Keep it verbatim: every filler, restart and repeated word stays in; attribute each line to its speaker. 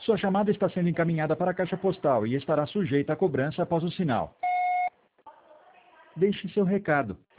Speaker 1: Sua chamada está sendo encaminhada para a caixa postal e estará sujeita a cobrança após o sinal. Deixe seu recado.